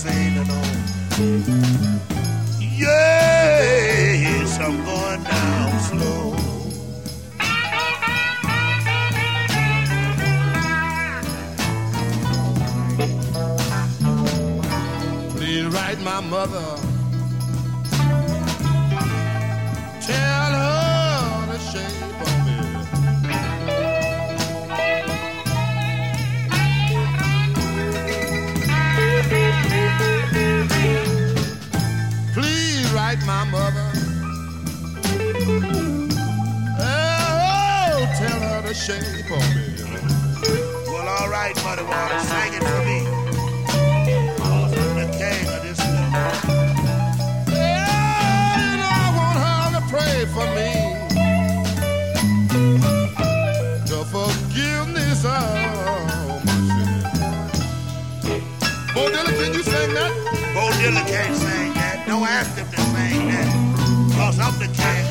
sailing on. Yes, I'm going down slow. Please write my mother. Tell her the shape of me. Please write my mother. Oh, tell her the shape of me. Well, all right, Muddy Water, sing it for me. Cause I'm the king of this love. And I want her to pray for me. The forgiveness of my sins. Bo Diddley, can you sing that? Bo Diddley can't sing that. Don't ask him to sing that. Cause I'm the king